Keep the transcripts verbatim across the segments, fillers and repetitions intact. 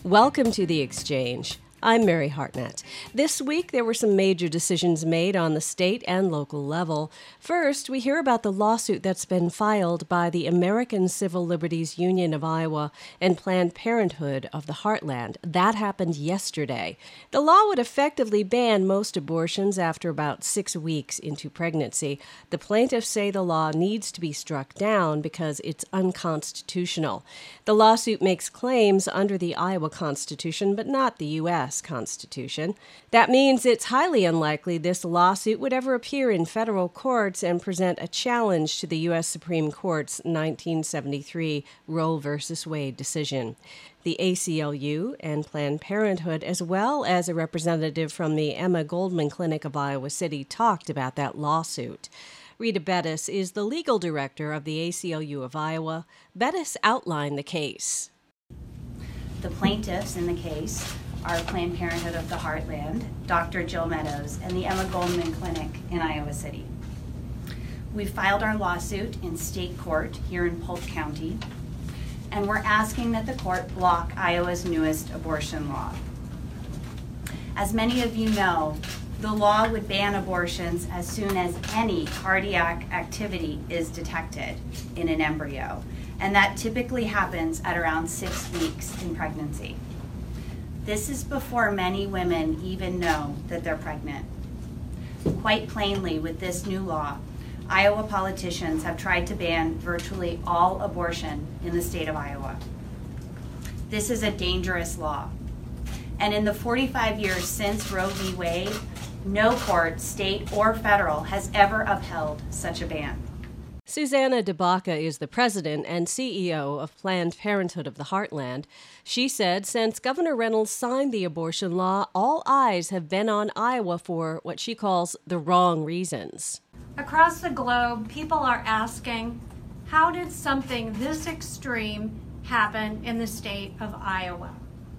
Welcome to The Exchange. I'm Mary Hartnett. This week, there were some major decisions made on the state and local level. First, we hear about the lawsuit that's been filed by the American Civil Liberties Union of Iowa and Planned Parenthood of the Heartland. That happened yesterday. The law would effectively ban most abortions after about six weeks into pregnancy. The plaintiffs say the law needs to be struck down because it's unconstitutional. The lawsuit makes claims under the Iowa Constitution, but not the U S Constitution. That means it's highly unlikely this lawsuit would ever appear in federal courts and present a challenge to the U S Supreme Court's nineteen seventy-three Roe v. Wade decision. The A C L U and Planned Parenthood, as well as a representative from the Emma Goldman Clinic of Iowa City, talked about that lawsuit. Rita Bettis is the legal director of the A C L U of Iowa. Bettis outlined the case. The plaintiffs in the case are Planned Parenthood of the Heartland, Doctor Jill Meadows, and the Emma Goldman Clinic in Iowa City. We filed our lawsuit in state court here in Polk County, and we're asking that the court block Iowa's newest abortion law. As many of you know, the law would ban abortions as soon as any cardiac activity is detected in an embryo, and that typically happens at around six weeks in pregnancy. This is before many women even know that they're pregnant. Quite plainly, with this new law, Iowa politicians have tried to ban virtually all abortion in the state of Iowa. This is a dangerous law. And in the forty-five years since Roe v. Wade, no court, state or federal, has ever upheld such a ban. Susanna DeBaca is the president and C E O of Planned Parenthood of the Heartland. She said since Governor Reynolds signed the abortion law, all eyes have been on Iowa for what she calls the wrong reasons. Across the globe, people are asking, how did something this extreme happen in the state of Iowa?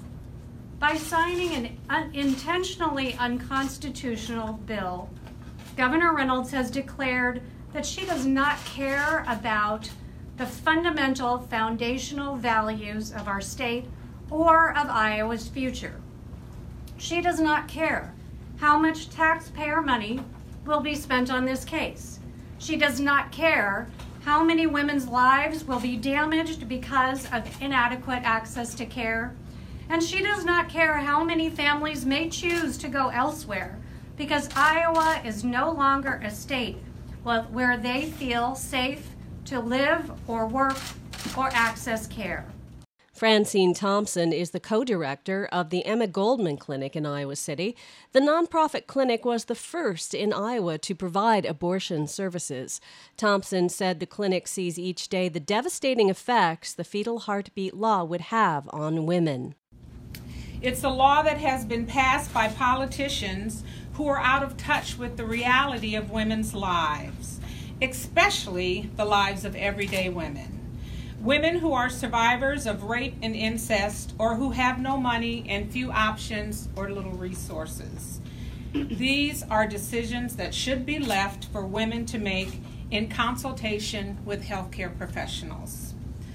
By signing an un- intentionally unconstitutional bill, Governor Reynolds has declared that she does not care about the fundamental foundational values of our state or of Iowa's future. She does not care how much taxpayer money will be spent on this case. She does not care how many women's lives will be damaged because of inadequate access to care. And she does not care how many families may choose to go elsewhere because Iowa is no longer a state where they feel safe to live or work or access care. Francine Thompson is the co-director of the Emma Goldman Clinic in Iowa City. The nonprofit clinic was the first in Iowa to provide abortion services. Thompson said the clinic sees each day the devastating effects the fetal heartbeat law would have on women. It's a law that has been passed by politicians who are out of touch with the reality of women's lives, especially the lives of everyday women. Women who are survivors of rape and incest, or who have no money and few options or little resources. These are decisions that should be left for women to make in consultation with healthcare professionals.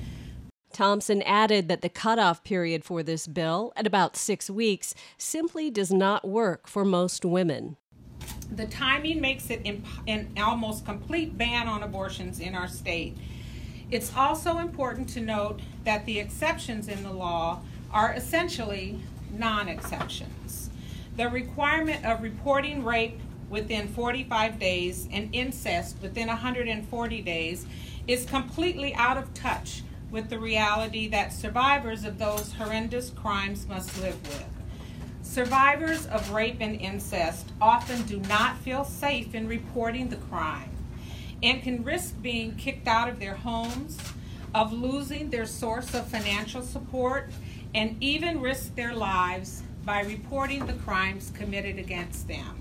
Thompson added that the cutoff period for this bill, at about six weeks, simply does not work for most women. The timing makes it imp- an almost complete ban on abortions in our state. It's also important to note that the exceptions in the law are essentially non-exceptions. The requirement of reporting rape within forty-five days and incest within one hundred forty days is completely out of touch with the reality that survivors of those horrendous crimes must live with. Survivors of rape and incest often do not feel safe in reporting the crime and can risk being kicked out of their homes, of losing their source of financial support, and even risk their lives by reporting the crimes committed against them.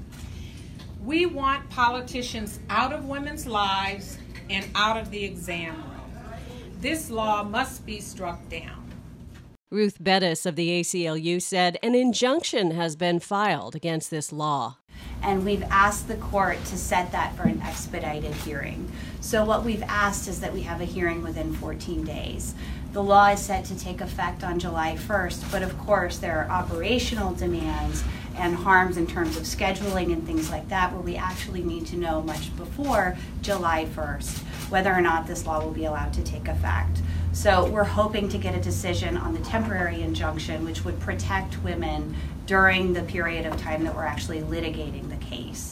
We want politicians out of women's lives and out of the exam room. This law must be struck down. Ruth Bettis of the A C L U said an injunction has been filed against this law. And we've asked the court to set that for an expedited hearing. So what we've asked is that we have a hearing within fourteen days. The law is set to take effect on July first, but of course there are operational demands and harms in terms of scheduling and things like that, where we actually need to know much before July first whether or not this law will be allowed to take effect. So we're hoping to get a decision on the temporary injunction, which would protect women during the period of time that we're actually litigating the case.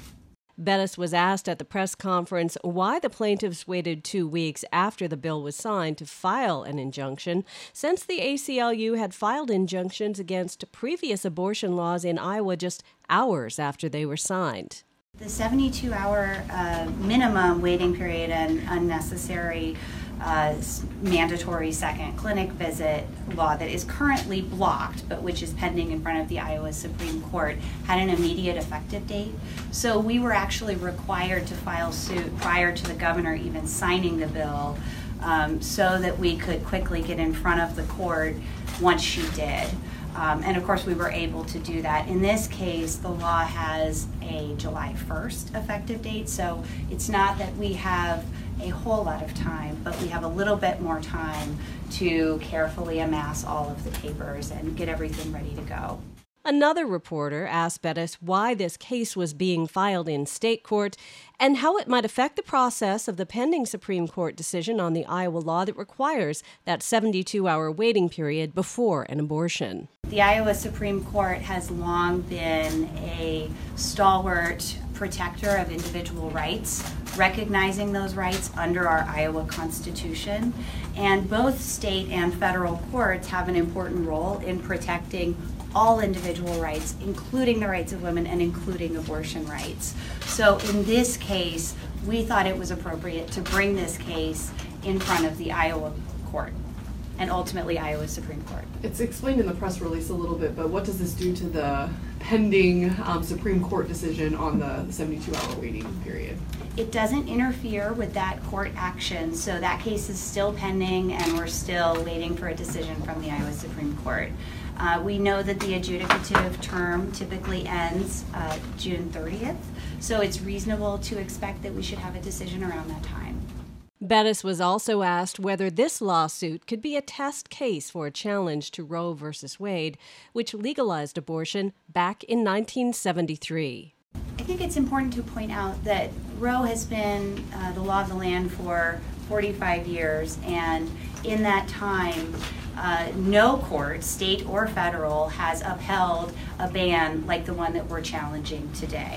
Bettis was asked at the press conference why the plaintiffs waited two weeks after the bill was signed to file an injunction, since the A C L U had filed injunctions against previous abortion laws in Iowa just hours after they were signed. The seventy-two hour uh, minimum waiting period and unnecessary uh, mandatory second clinic visit law that is currently blocked, but which is pending in front of the Iowa Supreme Court, had an immediate effective date. So we were actually required to file suit prior to the governor even signing the bill, um, so that we could quickly get in front of the court once she did. Um, and of course we were able to do that. In this case, the law has a July first effective date, so it's not that we have a whole lot of time, but we have a little bit more time to carefully amass all of the papers and get everything ready to go. Another reporter asked Bettis why this case was being filed in state court and how it might affect the process of the pending Supreme Court decision on the Iowa law that requires that seventy-two hour waiting period before an abortion. The Iowa Supreme Court has long been a stalwart protector of individual rights, recognizing those rights under our Iowa Constitution. And both state and federal courts have an important role in protecting all individual rights, including the rights of women and including abortion rights. So in this case, we thought it was appropriate to bring this case in front of the Iowa court and ultimately Iowa Supreme Court. It's explained in the press release a little bit, but what does this do to the pending um, Supreme Court decision on the seventy-two hour waiting period? It doesn't interfere with that court action, so that case is still pending and we're still waiting for a decision from the Iowa Supreme Court. Uh, we know that the adjudicative term typically ends uh, June thirtieth, so it's reasonable to expect that we should have a decision around that time. Bettis was also asked whether this lawsuit could be a test case for a challenge to Roe versus Wade, which legalized abortion back in nineteen seventy-three. I think it's important to point out that Roe has been uh, the law of the land for forty-five years, and in that time, uh, no court, state or federal, has upheld a ban like the one that we're challenging today.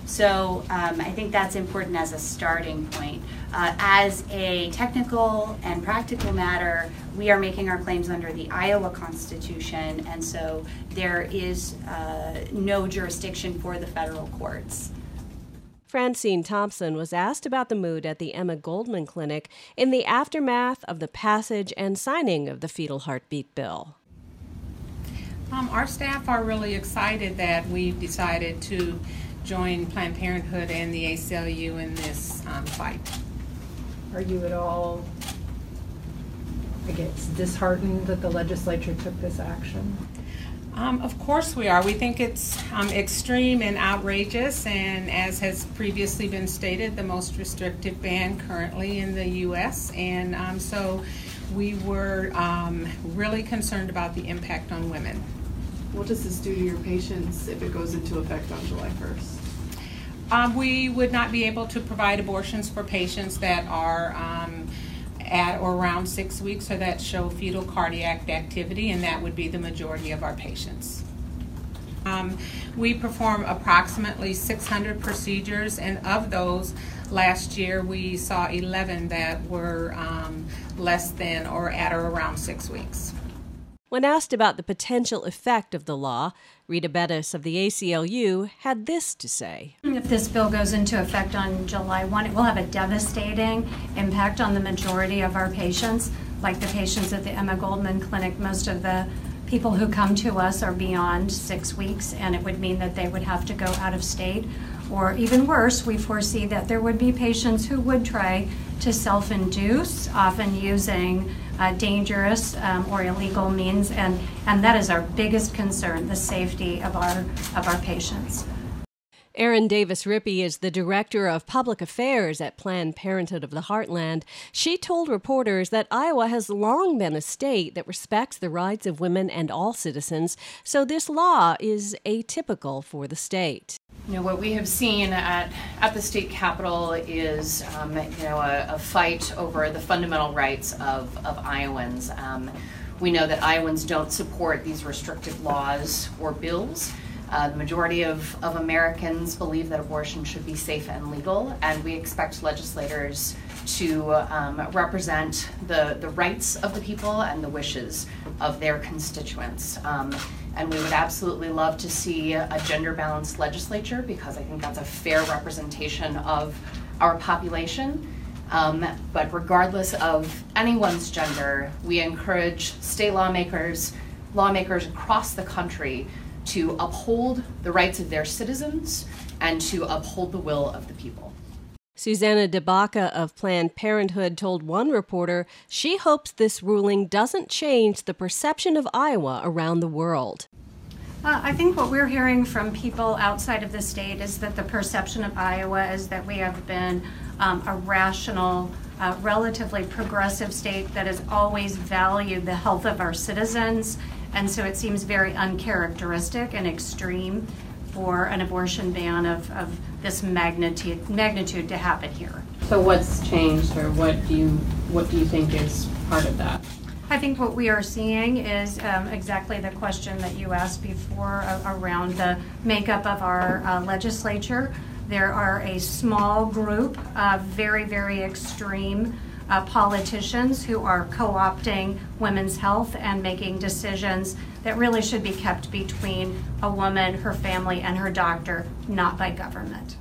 So um, I think that's important as a starting point. Uh, as a technical and practical matter, we are making our claims under the Iowa Constitution, and so there is uh, no jurisdiction for the federal courts. Francine Thompson was asked about the mood at the Emma Goldman Clinic in the aftermath of the passage and signing of the fetal heartbeat bill. Um, our staff are really excited that we've decided to join Planned Parenthood and the A C L U in this um, fight. Are you at all, I guess, disheartened that the legislature took this action? Um, of course we are. We think it's um, extreme and outrageous, and as has previously been stated, the most restrictive ban currently in the U S And um, so we were um, really concerned about the impact on women. What does this do to your patients if it goes into effect on July first? Um, we would not be able to provide abortions for patients that are um, at or around six weeks or that show fetal cardiac activity, and that would be the majority of our patients. Um, we perform approximately six hundred procedures, and of those, last year we saw eleven that were um, less than or at or around six weeks. When asked about the potential effect of the law, Rita Bettis of the A C L U had this to say. If this bill goes into effect on July first, it will have a devastating impact on the majority of our patients, like the patients at the Emma Goldman Clinic. Most of the people who come to us are beyond six weeks, and it would mean that they would have to go out of state. Or even worse, we foresee that there would be patients who would try to self-induce, often using uh, dangerous um, or illegal means, and, and that is our biggest concern, the safety of our, of our patients. Erin Davis Rippey is the Director of Public Affairs at Planned Parenthood of the Heartland. She told reporters that Iowa has long been a state that respects the rights of women and all citizens, so this law is atypical for the state. You know, what we have seen at, at the state capitol is, um, you know, a, a fight over the fundamental rights of, of Iowans. Um, we know that Iowans don't support these restrictive laws or bills. Uh, the majority of, of Americans believe that abortion should be safe and legal, and we expect legislators to um, represent the, the rights of the people and the wishes of their constituents. Um, and we would absolutely love to see a gender-balanced legislature, because I think that's a fair representation of our population. Um, but regardless of anyone's gender, we encourage state lawmakers, lawmakers across the country to uphold the rights of their citizens and to uphold the will of the people. Susanna DeBaca of Planned Parenthood told one reporter she hopes this ruling doesn't change the perception of Iowa around the world. Uh, I think what we're hearing from people outside of the state is that the perception of Iowa is that we have been um, a rational, uh, relatively progressive state that has always valued the health of our citizens. And so it seems very uncharacteristic and extreme for an abortion ban of, of this magnitude magnitude to happen here. So what's changed, or what do you what do you think is part of that? I think what we are seeing is um, exactly the question that you asked before uh, around the makeup of our uh, legislature. There are a small group of very, very extreme Uh, politicians who are co-opting women's health and making decisions that really should be kept between a woman, her family, and her doctor, not by government.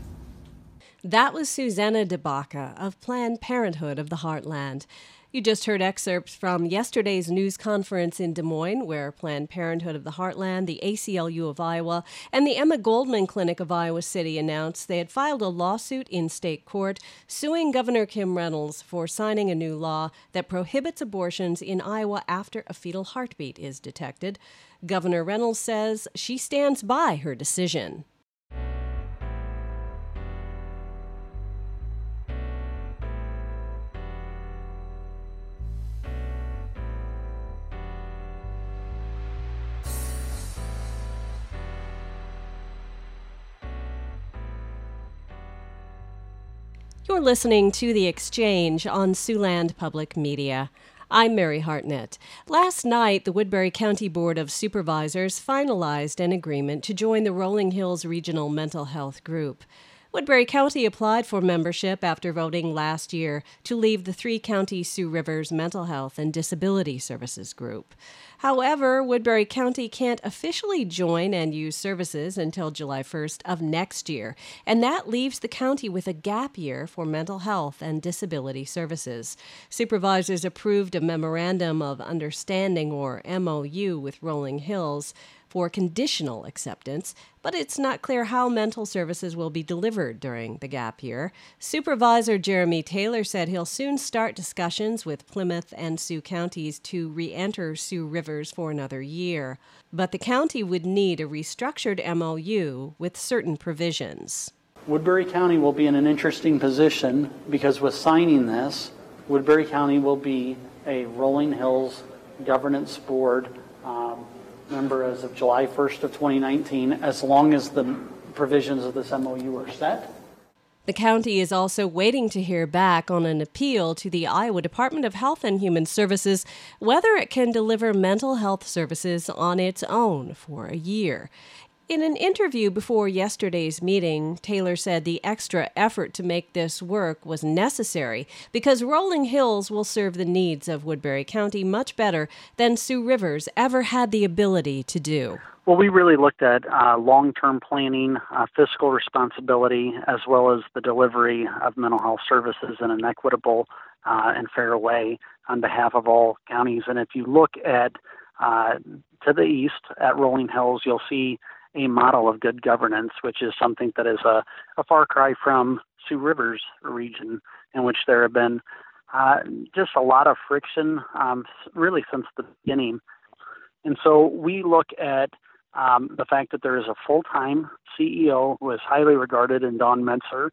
That was Susanna DeBaca of Planned Parenthood of the Heartland. You just heard excerpts from yesterday's news conference in Des Moines, where Planned Parenthood of the Heartland, the A C L U of Iowa, and the Emma Goldman Clinic of Iowa City announced they had filed a lawsuit in state court suing Governor Kim Reynolds for signing a new law that prohibits abortions in Iowa after a fetal heartbeat is detected. Governor Reynolds says she stands by her decision. You're listening to The Exchange on Siouxland Public Media. I'm Mary Hartnett. Last night, the Woodbury County Board of Supervisors finalized an agreement to join the Rolling Hills Regional Mental Health Group. Woodbury County applied for membership after voting last year to leave the three-county Sioux Rivers Mental Health and Disability Services Group. However, Woodbury County can't officially join and use services until July first of next year, and that leaves the county with a gap year for mental health and disability services. Supervisors approved a Memorandum of Understanding, or M O U, with Rolling Hills for conditional acceptance, but it's not clear how mental services will be delivered during the gap year. Supervisor Jeremy Taylor said he'll soon start discussions with Plymouth and Sioux counties to re-enter Sioux Rivers for another year, but the county would need a restructured M O U with certain provisions. Woodbury County will be in an interesting position because with signing this, Woodbury County will be a Rolling Hills Governance Board um, member as of July first of twenty nineteen, as long as the provisions of this M O U are set. The county is also waiting to hear back on an appeal to the Iowa Department of Health and Human Services whether it can deliver mental health services on its own for a year. In an interview before yesterday's meeting, Taylor said the extra effort to make this work was necessary because Rolling Hills will serve the needs of Woodbury County much better than Sioux Rivers ever had the ability to do. Well, we really looked at uh, long-term planning, uh, fiscal responsibility, as well as the delivery of mental health services in an equitable uh, and fair way on behalf of all counties. And if you look at uh, to the east at Rolling Hills, you'll see a model of good governance, which is something that is a, a far cry from Sioux Rivers region, in which there have been uh, just a lot of friction, um, really since the beginning. And so we look at um, the fact that there is a full-time C E O who is highly regarded in Dawn Metzer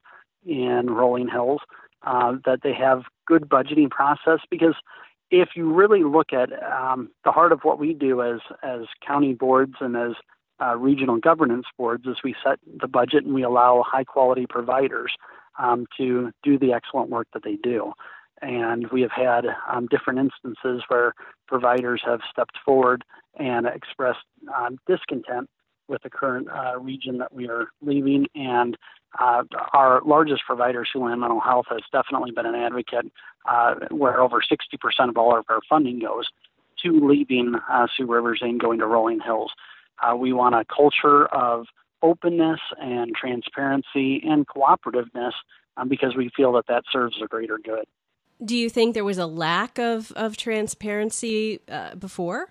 in Rolling Hills, uh, that they have good budgeting process, because if you really look at um, the heart of what we do as as county boards and as uh, regional governance boards, is we set the budget and we allow high-quality providers um, to do the excellent work that they do. And we have had um, different instances where providers have stepped forward and expressed um, discontent with the current uh, region that we are leaving. And uh, our largest provider, Siouxland Mental Health, has definitely been an advocate uh, where over sixty percent of all of our funding goes to leaving uh, Sioux Rivers and going to Rolling Hills. Uh, we want a culture of openness and transparency and cooperativeness um, because we feel that that serves a greater good. Do you think there was a lack of, of transparency uh, before?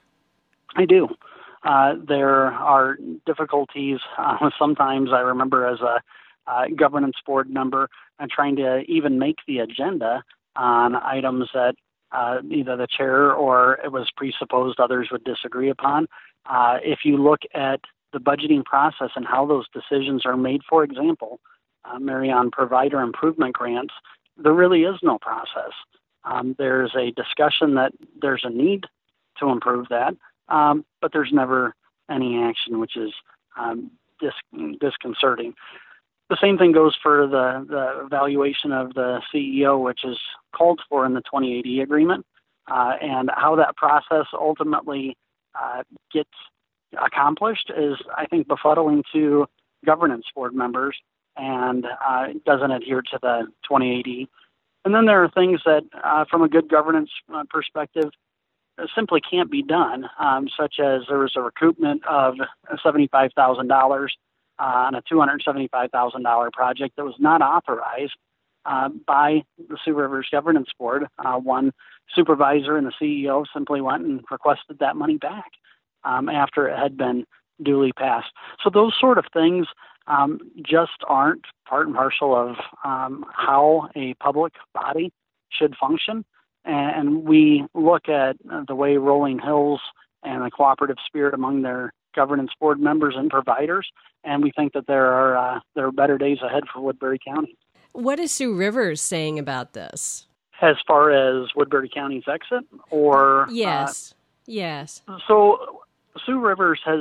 I do. Uh, there are difficulties. Uh, sometimes I remember as a uh, governance board member uh, trying to even make the agenda on items that uh, either the chair or it was presupposed others would disagree upon. Uh, if you look at the budgeting process and how those decisions are made, for example, uh, Mary, on provider improvement grants, there really is no process. Um, there's a discussion that there's a need to improve that, um, but there's never any action, which is um, dis- disconcerting. The same thing goes for the, the evaluation of the C E O, which is called for in the twenty eighty agreement, uh, and how that process ultimately uh, gets accomplished is, I think, befuddling to governance board members and uh, doesn't adhere to the twenty eighty. And then there are things that, uh, from a good governance uh, perspective, simply can't be done, um, such as there was a recoupment of seventy-five thousand dollars uh, on a two hundred seventy-five thousand dollars project that was not authorized uh, by the Sioux Rivers Governance Board. Uh, one supervisor and the C E O simply went and requested that money back um, after it had been duly passed. So those sort of things um, just aren't part and parcel of um, how a public body should function. And we look at the way Rolling Hills and the cooperative spirit among their governance board members and providers, and we think that there are uh, there are better days ahead for Woodbury County. What is Sioux Rivers saying about this? As far as Woodbury County's exit, or yes, uh, yes. So Sioux Rivers has,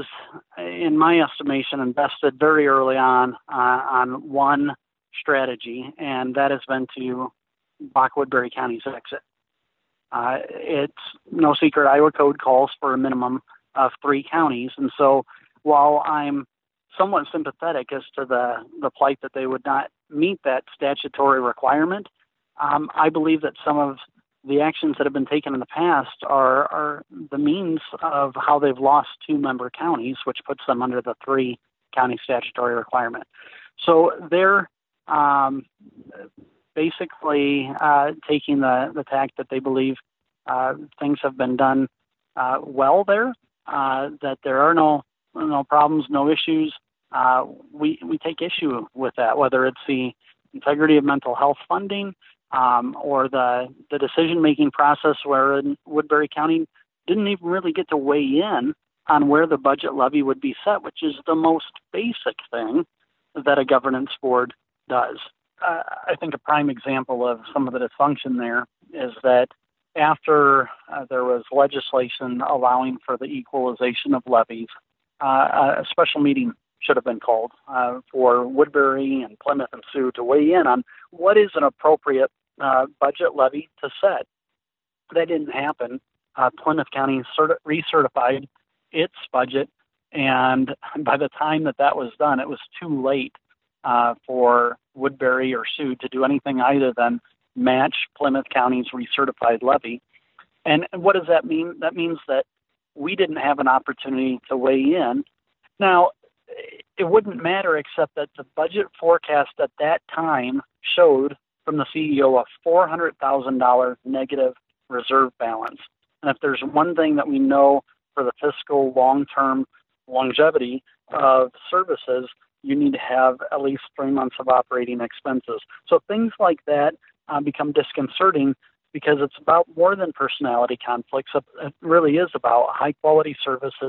in my estimation, invested very early on uh, on one strategy, and that has been to block Woodbury County's exit. Uh, it's no secret Iowa Code calls for a minimum of three counties. And so while I'm somewhat sympathetic as to the, the plight that they would not meet that statutory requirement, um, I believe that some of the actions that have been taken in the past are, are the means of how they've lost two member counties, which puts them under the three county statutory requirement. So they're um, basically uh, taking the, the tack that they believe uh, things have been done uh, well there, uh, that there are no no problems, no issues. Uh, we we take issue with that, whether it's the integrity of mental health funding um, or the the decision making process where Woodbury County didn't even really get to weigh in on where the budget levy would be set, which is the most basic thing that a governance board does. Uh, I think a prime example of some of the dysfunction there is that after uh, there was legislation allowing for the equalization of levies, uh, a special meeting should have been called uh, for Woodbury and Plymouth and Sioux to weigh in on what is an appropriate uh, budget levy to set. That didn't happen. Uh, Plymouth County cert- recertified its budget, and by the time that that was done, it was too late uh, for Woodbury or Sioux to do anything other than match Plymouth County's recertified levy. And what does that mean? That means that we didn't have an opportunity to weigh in. Now, it wouldn't matter except that the budget forecast at that time showed from the C E O a four hundred thousand dollars negative reserve balance. And if there's one thing that we know for the fiscal long-term longevity of services, you need to have at least three months of operating expenses. So things like that uh, become disconcerting because it's about more than personality conflicts. It really is about high-quality services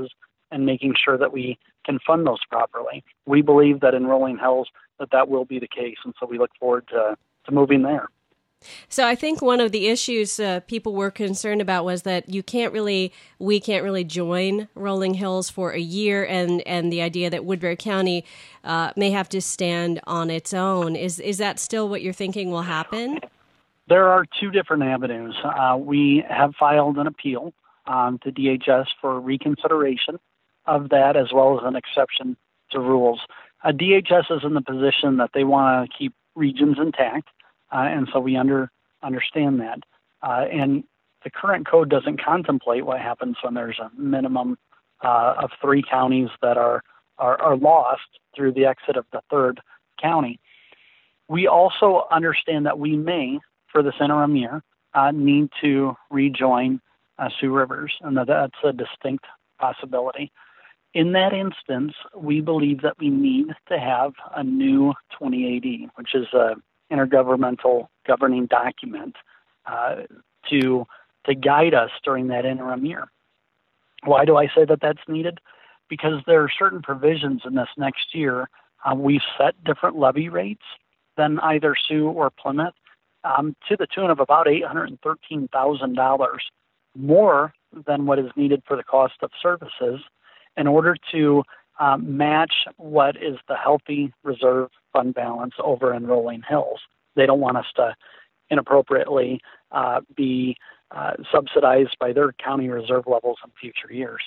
and making sure that we can fund those properly. We believe that in Rolling Hills that that will be the case, and so we look forward to, to moving there. So I think one of the issues uh, people were concerned about was that you can't really, we can't really join Rolling Hills for a year, and, and the idea that Woodbury County uh, may have to stand on its own. Is is that still what you're thinking will happen? There are two different avenues. Uh, we have filed an appeal um, to D H S for reconsideration of that, as well as an exception to rules. Uh, D H S is in the position that they want to keep regions intact. Uh, and so we under, understand that. Uh, and the current code doesn't contemplate what happens when there's a minimum uh, of three counties that are, are, are lost through the exit of the third county. We also understand that we may, for this interim year, uh, need to rejoin uh, Sioux Rivers, and that that's a distinct possibility. In that instance, we believe that we need to have a new twenty A D, which is a intergovernmental governing document uh, to to guide us during that interim year. Why do I say that that's needed? Because there are certain provisions in this next year. Uh, we've set different levy rates than either Sioux or Plymouth um, to the tune of about eight hundred thirteen thousand dollars more than what is needed for the cost of services in order to Um, match what is the healthy reserve fund balance over in Rolling Hills. They don't want us to inappropriately uh, be uh, subsidized by their county reserve levels in future years.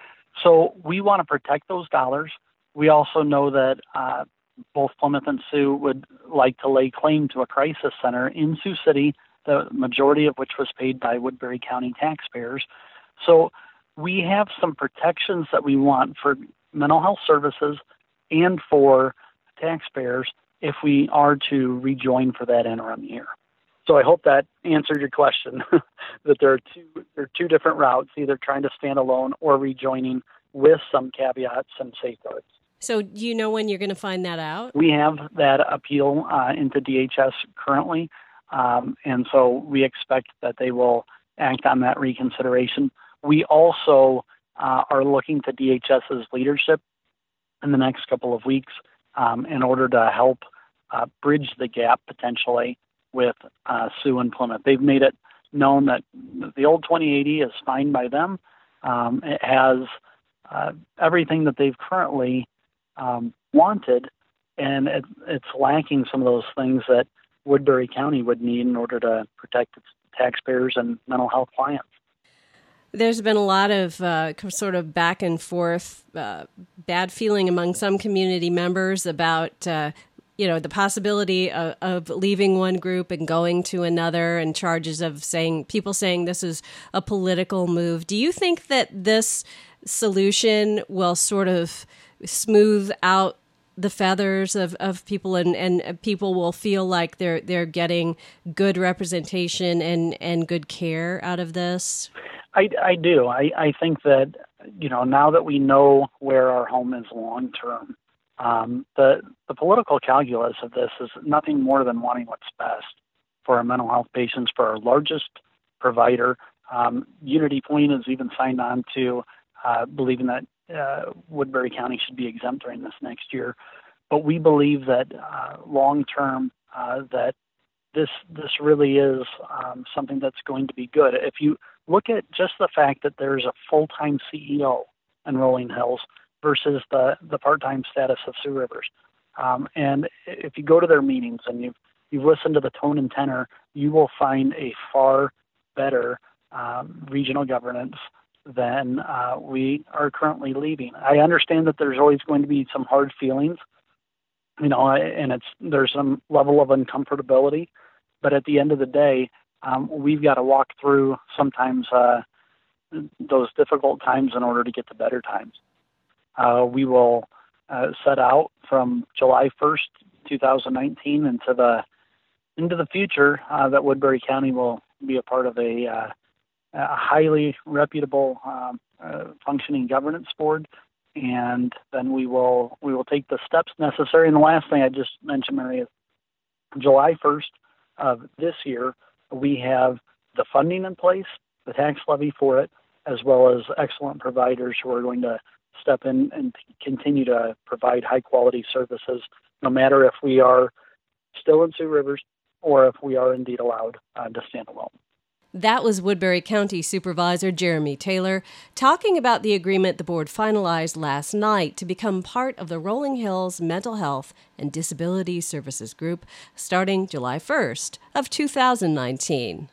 So we want to protect those dollars. We also know that uh, both Plymouth and Sioux would like to lay claim to a crisis center in Sioux City, the majority of which was paid by Woodbury County taxpayers. So we have some protections that we want for mental health services and for taxpayers if we are to rejoin for that interim year. So I hope that answered your question, that there are two there are two different routes, either trying to stand alone or rejoining with some caveats and safeguards. So do you know when you're going to find that out? We have that appeal uh, into D H S currently, um, and so we expect that they will act on that reconsideration. We also Uh, are looking to D H S's leadership in the next couple of weeks um, in order to help uh, bridge the gap potentially with uh, Sioux and Plymouth. They've made it known that the old twenty eighty is fine by them. Um, it has uh, everything that they've currently um, wanted, and it, it's lacking some of those things that Woodbury County would need in order to protect its taxpayers and mental health clients. There's been a lot of uh, sort of back and forth uh, bad feeling among some community members about, uh, you know, the possibility of, of leaving one group and going to another, and charges of saying, people saying this is a political move. Do you think that this solution will sort of smooth out the feathers of, of people, and, and people will feel like they're they're getting good representation and, and good care out of this? I, I do. I, I think that, you know, now that we know where our home is long term, um, the the political calculus of this is nothing more than wanting what's best for our mental health patients, for our largest provider. Um, Unity Point has even signed on to uh, believing that uh, Woodbury County should be exempt during this next year. But we believe that uh, long term, uh, that this this really is um, something that's going to be good. If you look at just the fact that there's a full-time C E O in Rolling Hills versus the, the part-time status of Sioux Rivers. Um, and if you go to their meetings and you've, you've listened to the tone and tenor, you will find a far better um, regional governance than uh, we are currently leaving. I understand that there's always going to be some hard feelings, you know, and it's there's some level of uncomfortability, but at the end of the day, Um, we've got to walk through sometimes uh, those difficult times in order to get to better times. Uh, we will uh, set out from July first, twenty nineteen into the into the future uh, that Woodbury County will be a part of a, uh, a highly reputable um, uh, functioning governance board, and then we will we will take the steps necessary. And the last thing I just mentioned, Mary, is July first of this year, we have the funding in place, the tax levy for it, as well as excellent providers who are going to step in and continue to provide high-quality services, no matter if we are still in Sioux Rivers or if we are indeed allowed uh, to stand alone. That was Woodbury County Supervisor Jeremy Taylor talking about the agreement the board finalized last night to become part of the Rolling Hills Mental Health and Disability Services Group starting July first of two thousand nineteen.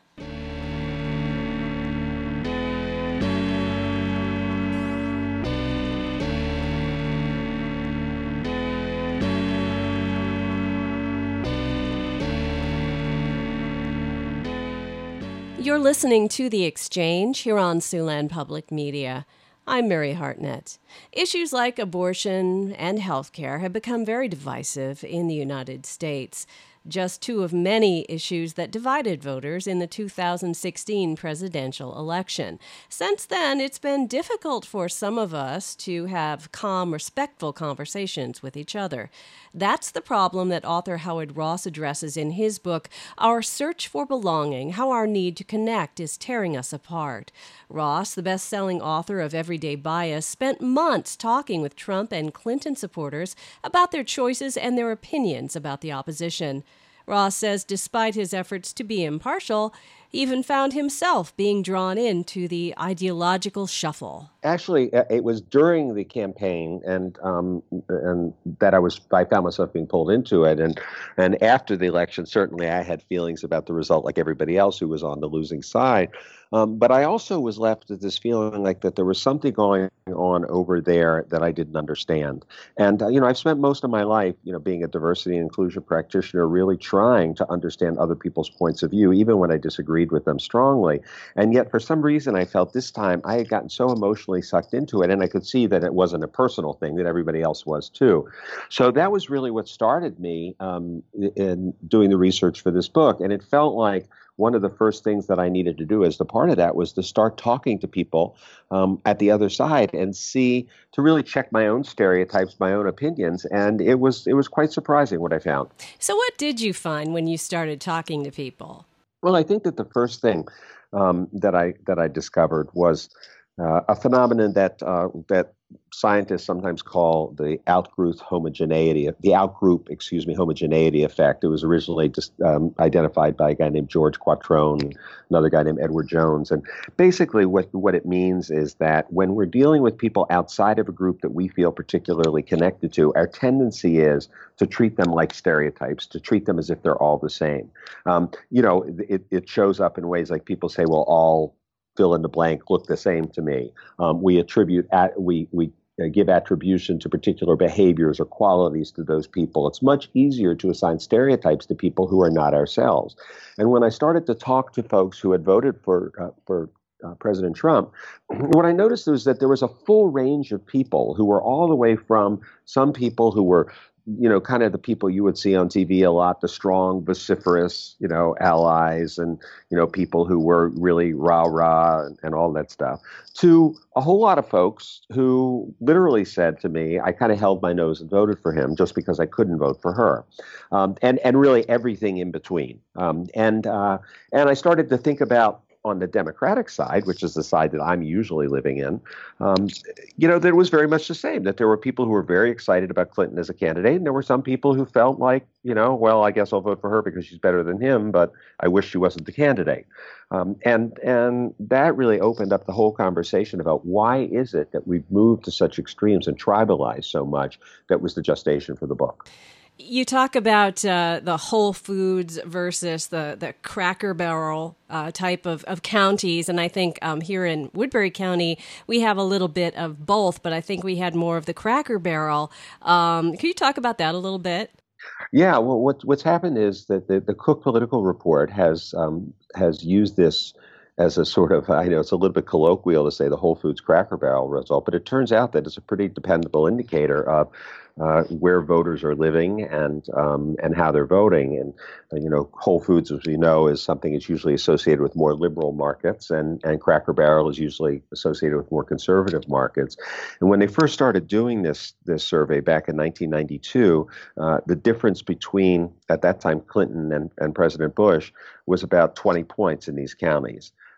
You're listening to The Exchange here on Siouxland Public Media. I'm Mary Hartnett. Issues like abortion and health care have become very divisive in the United States. Just two of many issues that divided voters in the two thousand sixteen presidential election. Since then, it's been difficult for some of us to have calm, respectful conversations with each other. That's the problem that author Howard Ross addresses in his book, Our Search for Belonging, How Our Need to Connect is Tearing Us Apart. Ross, the best-selling author of Everyday Bias, spent months talking with Trump and Clinton supporters about their choices and their opinions about the opposition. Ross says despite his efforts to be impartial, he even found himself being drawn into the ideological shuffle. Actually, it was during the campaign, and um, and that I was I found myself being pulled into it, and and after the election, certainly I had feelings about the result, like everybody else who was on the losing side. Um, but I also was left with this feeling like that there was something going on over there that I didn't understand. And, uh, you know, I've spent most of my life, you know, being a diversity and inclusion practitioner, really trying to understand other people's points of view, even when I disagreed with them strongly. And yet, for some reason, I felt this time I had gotten so emotionally sucked into it, and I could see that it wasn't a personal thing, that everybody else was too. So that was really what started me um, in doing the research for this book. And it felt like one of the first things that I needed to do as the part of that was to start talking to people um, at the other side and see, to really check my own stereotypes, my own opinions. And it was it was quite surprising what I found. So what did you find when you started talking to people? Well, I think that the first thing um, that I that I discovered was uh, a phenomenon that uh, that scientists sometimes call the outgroup homogeneity, the outgroup, excuse me, homogeneity effect. It was originally just um, identified by a guy named George Quattrone, another guy named Edward Jones. And basically what, what it means is that when we're dealing with people outside of a group that we feel particularly connected to, our tendency is to treat them like stereotypes, to treat them as if they're all the same. Um, you know, it, it shows up in ways like people say, well, all fill in the blank look the same to me. Um, we attribute, at, we we uh, give attribution to particular behaviors or qualities to those people. It's much easier to assign stereotypes to people who are not ourselves. And when I started to talk to folks who had voted for uh, for uh, President Trump, what I noticed was that there was a full range of people who were all the way from some people who were, you know, kind of the people you would see on T V a lot, the strong, vociferous, you know, allies and, you know, people who were really rah-rah and, and all that stuff, to a whole lot of folks who literally said to me, I kind of held my nose and voted for him just because I couldn't vote for her. Um, and, and really everything in between. Um, and, uh, and I started to think about, on the Democratic side, which is the side that I'm usually living in, um, you know, that it was very much the same, that there were people who were very excited about Clinton as a candidate, and there were some people who felt like, you know, well, I guess I'll vote for her because she's better than him, but I wish she wasn't the candidate. Um, and and that really opened up the whole conversation about why is it that we've moved to such extremes and tribalized so much. That was the gestation for the book. You talk about uh, the Whole Foods versus the, the Cracker Barrel uh, type of, of counties, and I think um, here in Woodbury County, we have a little bit of both, but I think we had more of the Cracker Barrel. Um, can you talk about that a little bit? Yeah, well, what, what's happened is that the, the Cook Political Report has um, has used this as a sort of, I know it's a little bit colloquial to say the Whole Foods Cracker Barrel result, but it turns out that it's a pretty dependable indicator of uh, where voters are living and um, and how they're voting. And, uh, you know, Whole Foods, as we know, is something that's usually associated with more liberal markets, and, and Cracker Barrel is usually associated with more conservative markets. And when they first started doing this, this survey back in nineteen ninety-two, uh, the difference between, at that time, Clinton and, and President Bush was about twenty points in these counties.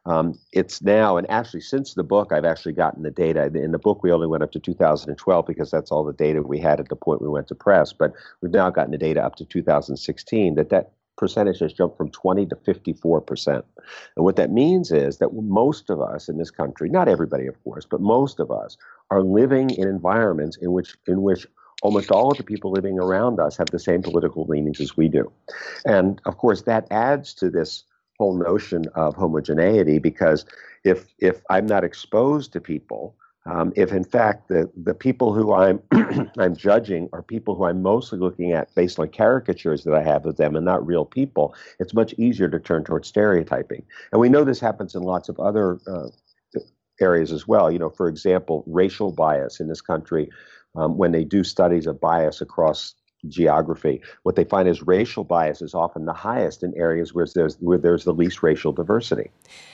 Um, it's now, and actually since the book, I've actually gotten the data. In the book, we only went up to two thousand twelve because that's all the data we had at the point we went to press. But we've now gotten the data up to two thousand sixteen that that percentage has jumped from twenty to fifty-four percent. And what that means is that most of us in this country, not everybody, of course, but most of us are living in environments in which in which almost all of the people living around us have the same political leanings as we do. And of course, that adds to this whole notion of homogeneity, because if if I'm not exposed to people, um, if in fact the, the people who I'm I'm judging are people who I'm mostly looking at based on caricatures that I have of them and not real people, it's much easier to turn towards stereotyping. And we know this happens in lots of other uh, areas as well. You know, for example, racial bias in this country, um, when they do studies of bias across geography, what they find is racial bias is often the highest in areas where there's where there's the least racial diversity.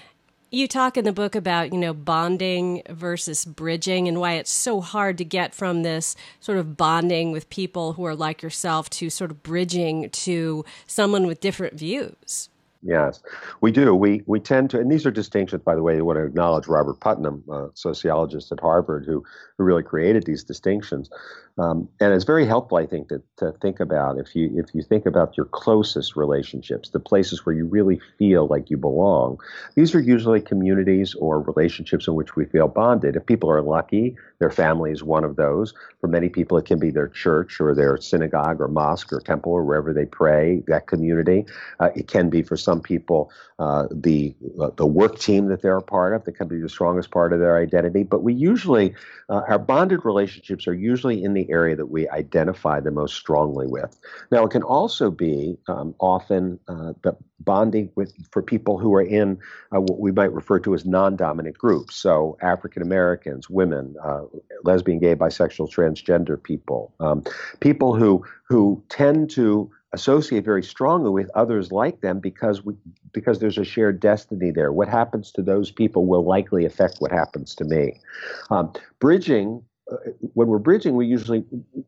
You talk in the book about, you know, bonding versus bridging and why it's so hard to get from this sort of bonding with people who are like yourself to sort of bridging to someone with different views. Yes, we do. We we tend to, and these are distinctions, by the way. I want to acknowledge Robert Putnam, a sociologist at Harvard, who, who really created these distinctions. Um, and it's very helpful, I think, to, to think about if you if you think about your closest relationships, the places where you really feel like you belong. These are usually communities or relationships in which we feel bonded. If people are lucky, their family is one of those. For many people, it can be their church or their synagogue or mosque or temple or wherever they pray, that community. Uh, it can be for some people uh, the uh, the work team that they're a part of, that can be the strongest part of their identity. But we usually, uh, our bonded relationships are usually in the area that we identify the most strongly with. Now, it can also be um, often uh, the bonding with for people who are in uh, what we might refer to as non-dominant groups. So African Americans, women, uh, lesbian, gay, bisexual, transgender people, um, people who who tend to associate very strongly with others like them because we because there's a shared destiny there. What happens to those people will likely affect what happens to me. Um, bridging, uh, when we're bridging, we usually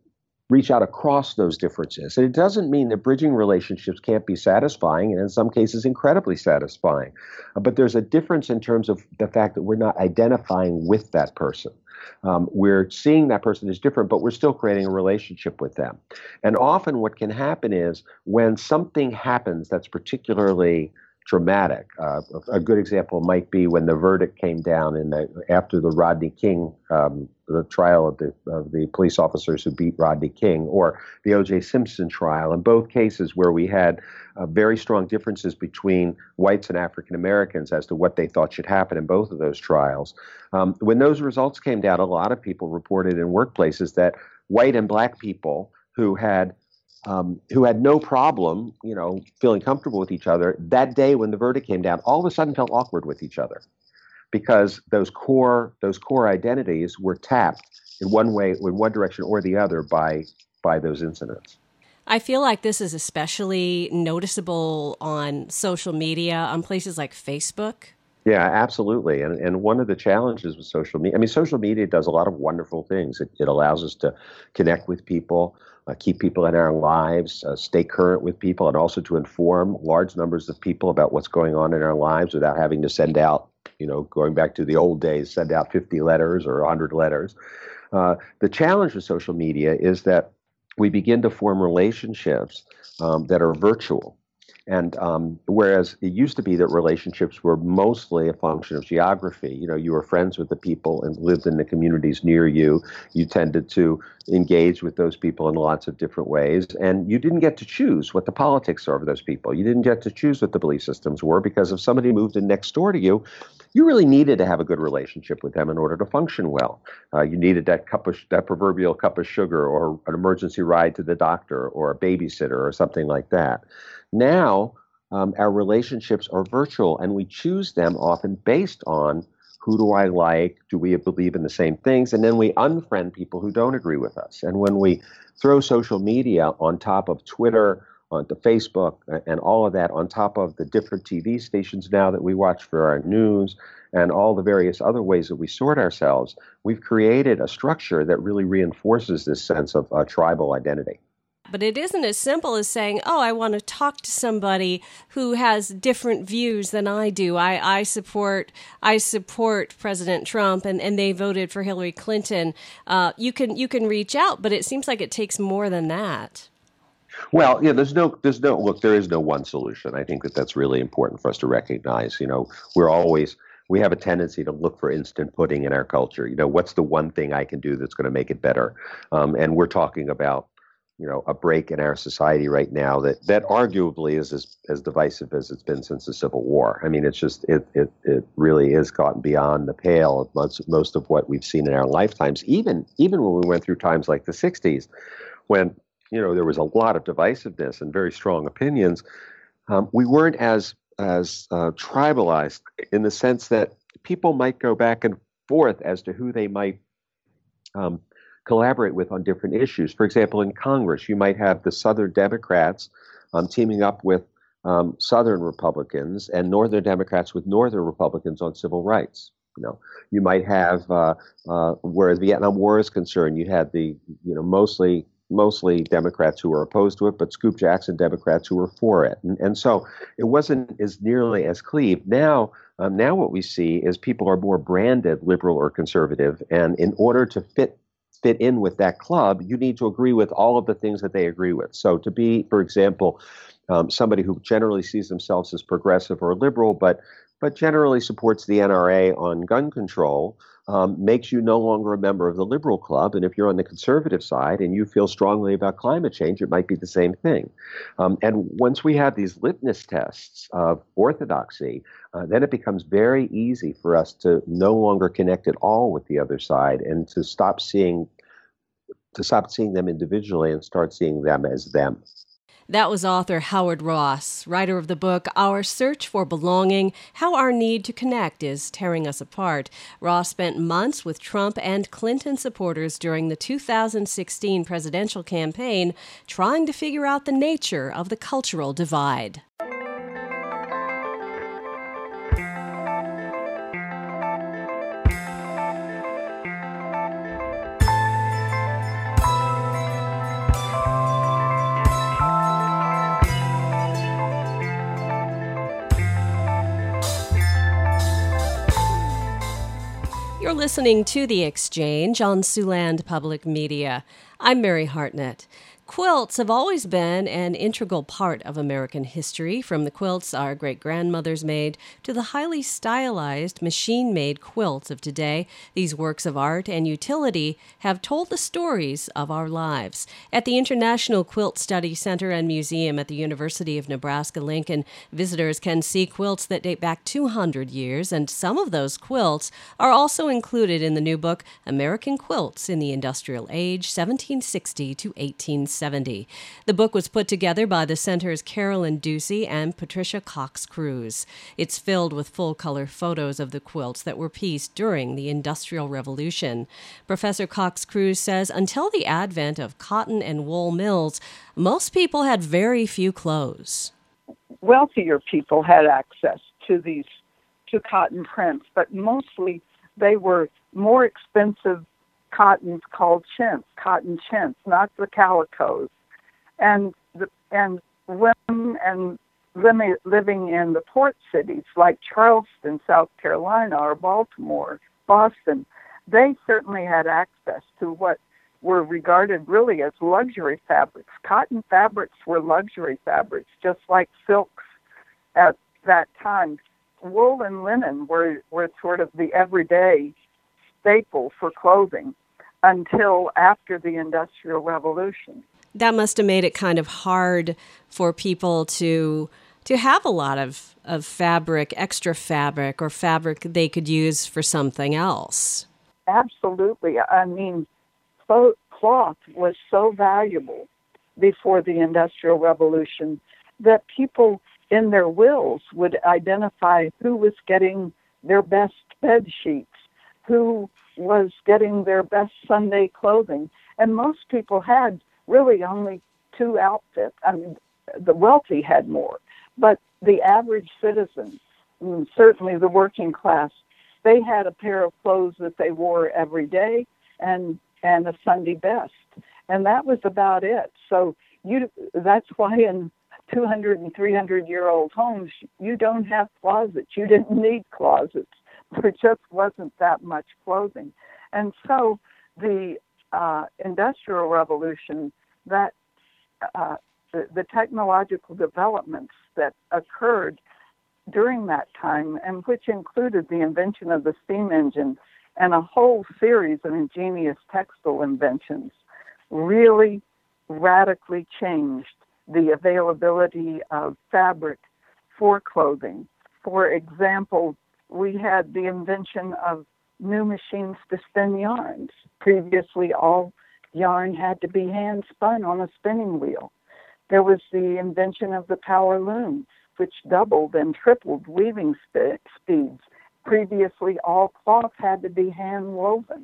reach out across those differences. And it doesn't mean that bridging relationships can't be satisfying, and in some cases incredibly satisfying. Uh, but there's a difference in terms of the fact that we're not identifying with that person. Um, we're seeing that person as different, but we're still creating a relationship with them. And often what can happen is when something happens that's particularly dramatic. Uh, a good example might be when the verdict came down in the, after the Rodney King, um, the trial of the, of the police officers who beat Rodney King, or the O J Simpson trial. In both cases where we had uh, very strong differences between whites and African Americans as to what they thought should happen in both of those trials. Um, when those results came down, a lot of people reported in workplaces that white and black people who had Um, who had no problem, you know, feeling comfortable with each other, that day when the verdict came down, all of a sudden felt awkward with each other because those core those core identities were tapped in one way, in one direction or the other by by those incidents. I feel like this is especially noticeable on social media, on places like Facebook. Yeah, absolutely. And and one of the challenges with social media, I mean, social media does a lot of wonderful things. It, it allows us to connect with people, uh, keep people in our lives, uh, stay current with people, and also to inform large numbers of people about what's going on in our lives without having to send out, you know, going back to the old days, send out fifty letters or one hundred letters. Uh, the challenge with social media is that we begin to form relationships um, that are virtual. And um, whereas it used to be that relationships were mostly a function of geography, you know, you were friends with the people and lived in the communities near you. You tended to engage with those people in lots of different ways. And you didn't get to choose what the politics are of those people. You didn't get to choose what the belief systems were, because if somebody moved in next door to you, you really needed to have a good relationship with them in order to function well. Uh, you needed that cup of that proverbial cup of sugar, or an emergency ride to the doctor, or a babysitter, or something like that. Now, um, our relationships are virtual, and we choose them often based on who do I like, do we believe in the same things, and then we unfriend people who don't agree with us. And when we throw social media on top of Twitter, onto Facebook, and all of that on top of the different T V stations now that we watch for our news, and all the various other ways that we sort ourselves, we've created a structure that really reinforces this sense of uh, tribal identity. But it isn't as simple as saying, oh, I want to talk to somebody who has different views than I do. I, I support I support President Trump, and, and they voted for Hillary Clinton. Uh, you can you can reach out, but it seems like it takes more than that. Well, yeah, there's no, there's no, look, there is no one solution. I think that that's really important for us to recognize. You know, we're always, we have a tendency to look for instant pudding in our culture. You know, what's the one thing I can do that's going to make it better? Um, and we're talking about, you know, a break in our society right now that, that arguably is as, as divisive as it's been since the Civil War. I mean, it's just, it, it, it really is gotten beyond the pale of most, most of what we've seen in our lifetimes, even, even when we went through times like the sixties, when, you know, there was a lot of divisiveness and very strong opinions. Um, we weren't as as uh, tribalized in the sense that people might go back and forth as to who they might um, collaborate with on different issues. For example, in Congress, you might have the Southern Democrats um, teaming up with um, Southern Republicans and Northern Democrats with Northern Republicans on civil rights. You know, you might have, uh, uh, where the Vietnam War is concerned, you had the, you know, mostly mostly Democrats who were opposed to it, but Scoop Jackson Democrats who were for it. And, and so it wasn't as nearly as cleaved. Now, um, now what we see is people are more branded liberal or conservative. And in order to fit fit in with that club, you need to agree with all of the things that they agree with. So to be, for example, um, somebody who generally sees themselves as progressive or liberal, but but generally supports the N R A on gun control, um, makes you no longer a member of the liberal club. And if you're on the conservative side and you feel strongly about climate change, it might be the same thing. Um, and once we have these litmus tests of orthodoxy, uh, then it becomes very easy for us to no longer connect at all with the other side and to stop seeing to stop seeing them individually and start seeing them as them. That was author Howard Ross, writer of the book Our Search for Belonging, How Our Need to Connect is Tearing Us Apart. Ross spent months with Trump and Clinton supporters during the two thousand sixteen presidential campaign, trying to figure out the nature of the cultural divide. You're listening to The Exchange on Siouxland Public Media. I'm Mary Hartnett. Quilts have always been an integral part of American history, from the quilts our great-grandmothers made to the highly stylized, machine-made quilts of today. These works of art and utility have told the stories of our lives. At the International Quilt Study Center and Museum at the University of Nebraska-Lincoln, visitors can see quilts that date back two hundred years, and some of those quilts are also included in the new book, American Quilts in the Industrial Age, seventeen sixty to eighteen seventy. The book was put together by the center's Carolyn Ducey and Patricia Cox Cruz. It's filled with full-color photos of the quilts that were pieced during the Industrial Revolution. Professor Cox Cruz says until the advent of cotton and wool mills, most people had very few clothes. Wealthier people had access to these, to cotton prints, but mostly they were more expensive cottons called chintz, cotton chintz, not the calicos. And the, and women and living, living in the port cities like Charleston, South Carolina, or Baltimore, Boston, they certainly had access to what were regarded really as luxury fabrics. Cotton fabrics were luxury fabrics, just like silks at that time. Wool and linen were, were sort of the everyday staple for clothing until after the Industrial Revolution. That must have made it kind of hard for people to to have a lot of, of fabric, extra fabric, or fabric they could use for something else. Absolutely. I mean, cloth was so valuable before the Industrial Revolution that people in their wills would identify who was getting their best bed sheets, who was getting their best Sunday clothing. And most people had really only two outfits. I mean, the wealthy had more, but the average citizen, certainly the working class, they had a pair of clothes that they wore every day and, and a Sunday best. And that was about it. So you that's why in two hundred and three hundred year old homes, you don't have closets. You didn't need closets. There just wasn't that much clothing. And so the uh, Industrial Revolution, that uh, the, the technological developments that occurred during that time, and which included the invention of the steam engine and a whole series of ingenious textile inventions, really radically changed the availability of fabric for clothing. For example, we had the invention of new machines to spin yarns. Previously, all yarn had to be hand spun on a spinning wheel. There was the invention of the power loom, which doubled and tripled weaving sp- speeds. Previously, all cloth had to be hand woven.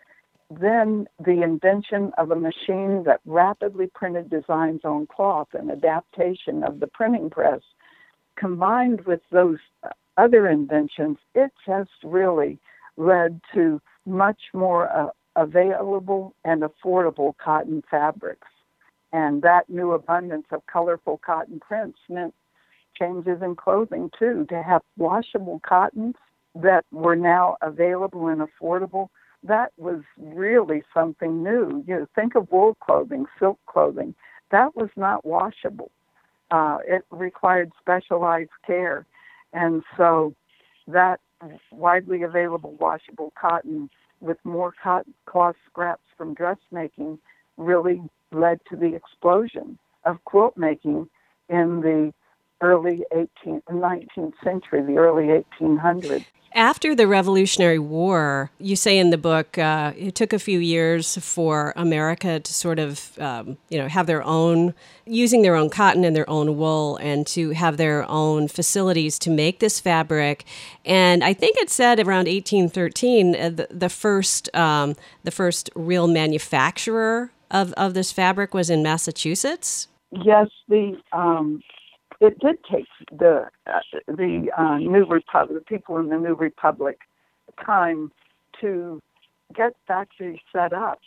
Then the invention of a machine that rapidly printed designs on cloth, an adaptation of the printing press, combined with those other inventions, it just really led to much more uh, available and affordable cotton fabrics. And that new abundance of colorful cotton prints meant changes in clothing, too, to have washable cottons that were now available and affordable. That was really something new. You know, think of wool clothing, silk clothing. That was not washable. Uh, it required specialized care. And so that widely available washable cotton with more cotton cloth scraps from dressmaking really led to the explosion of quilt making in the early eighteenth, nineteenth century, the early eighteen hundreds. After the Revolutionary War, you say in the book, uh, it took a few years for America to sort of, um, you know, have their own, using their own cotton and their own wool, and to have their own facilities to make this fabric. And I think it said around eighteen thirteen, uh, the, the first, um, the first real manufacturer of, of this fabric was in Massachusetts. Yes, the um, it did take the uh, the uh, New Republic, the people in the New Republic, time to get factories set up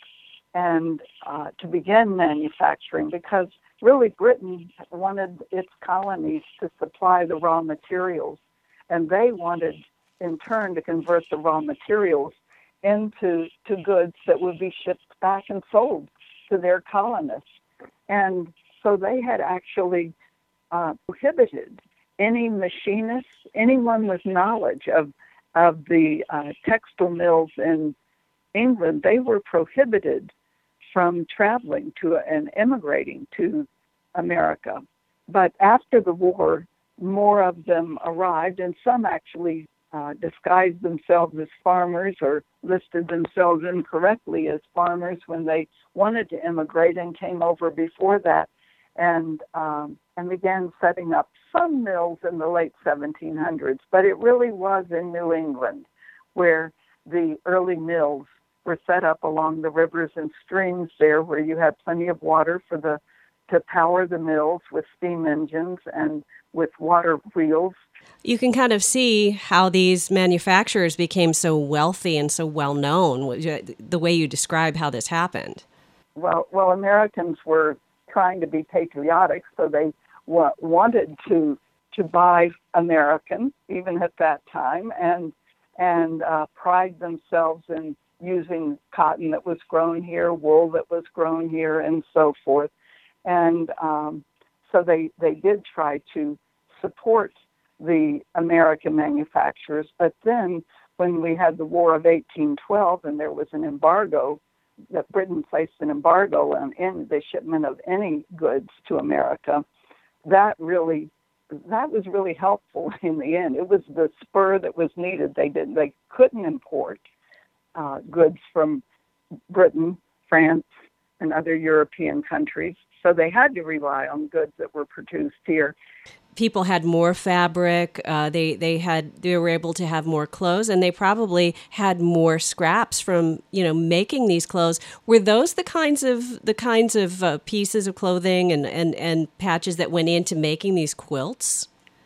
and uh, to begin manufacturing, because really Britain wanted its colonies to supply the raw materials, and they wanted in turn to convert the raw materials into to goods that would be shipped back and sold to their colonists. And so they had actually uh, prohibited any machinists, anyone with knowledge of of the uh, textile mills in England. They were prohibited from traveling to and immigrating to America. But after the war, more of them arrived, and some actually uh, disguised themselves as farmers or listed themselves incorrectly as farmers when they wanted to immigrate and came over before that, and um, and began setting up some mills in the late seventeen hundreds. But it really was in New England where the early mills were set up along the rivers and streams there, where you had plenty of water for the to power the mills with steam engines and with water wheels. You can kind of see how these manufacturers became so wealthy and so well known, the way you describe how this happened. Well, well, Americans were trying to be patriotic, so they wa- wanted to to buy American, even at that time, and and uh, pride themselves in using cotton that was grown here, wool that was grown here, and so forth. And um, so they, they did try to support the American manufacturers. But then when we had the War of eighteen twelve and there was an embargo, that Britain placed an embargo on in the shipment of any goods to America, that really that was really helpful in the end. It was the spur that was needed. They did they couldn't import uh, goods from Britain, France, and other European countries, so they had to rely on goods that were produced here. People had more fabric. Uh, they they had they were able to have more clothes, and they probably had more scraps from you know making these clothes. Were those the kinds of the kinds of uh, pieces of clothing and, and, and patches that went into making these quilts?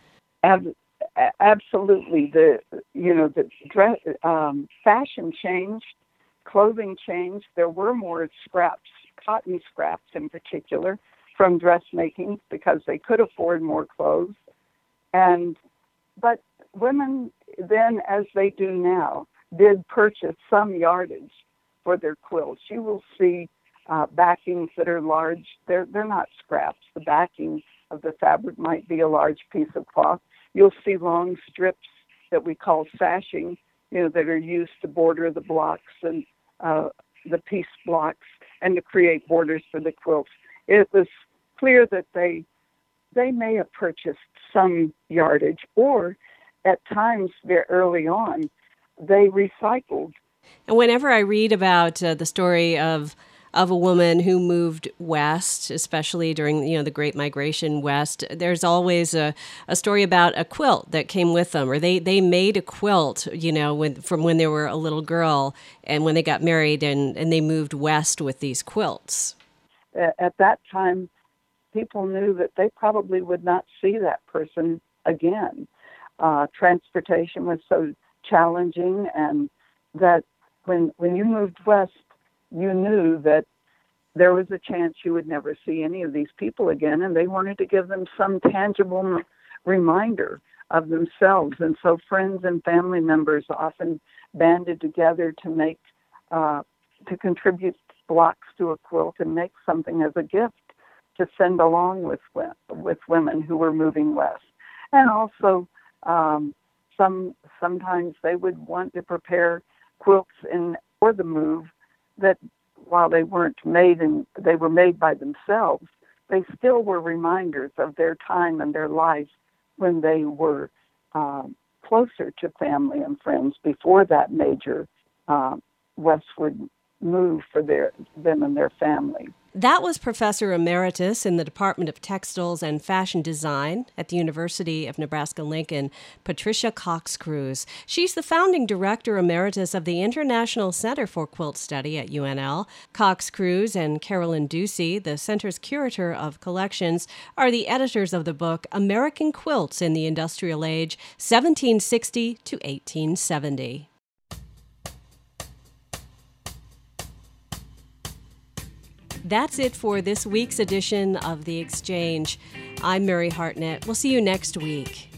Ab- absolutely. The you know the dress um, fashion changed, clothing changed. There were more scraps, cotton scraps in particular, from dressmaking because they could afford more clothes. And but women then, as they do now, did purchase some yardage for their quilts. You will see uh, backings that are large. They're they're not scraps. The backing of the fabric might be a large piece of cloth. You'll see long strips that we call sashing, you know, that are used to border the blocks and uh, the piece blocks and to create borders for the quilts. It was clear that they they may have purchased some yardage, or at times very early on, they recycled. And whenever I read about uh, the story of of a woman who moved west, especially during you know the Great Migration west, there's always a, a story about a quilt that came with them, or they, they made a quilt, you know, when, from when they were a little girl, and when they got married, and, and they moved west with these quilts. At that time, people knew that they probably would not see that person again. Uh, transportation was so challenging, and that when when you moved west, you knew that there was a chance you would never see any of these people again, and they wanted to give them some tangible reminder of themselves. And so friends and family members often banded together to make, uh, to contribute blocks to a quilt and make something as a gift to send along with with women who were moving west. And also, um, some sometimes they would want to prepare quilts in for the move that, while they weren't made and they were made by themselves, they still were reminders of their time and their life when they were uh, closer to family and friends before that major uh, westward move for their them and their family. That was Professor Emeritus in the Department of Textiles and Fashion Design at the University of Nebraska-Lincoln, Patricia Cox-Cruz. She's the founding director emeritus of the International Center for Quilt Study at U N L. Cox-Cruz and Carolyn Ducey, the center's curator of collections, are the editors of the book American Quilts in the Industrial Age, seventeen sixty to eighteen seventy. That's it for this week's edition of The Exchange. I'm Mary Hartnett. We'll see you next week.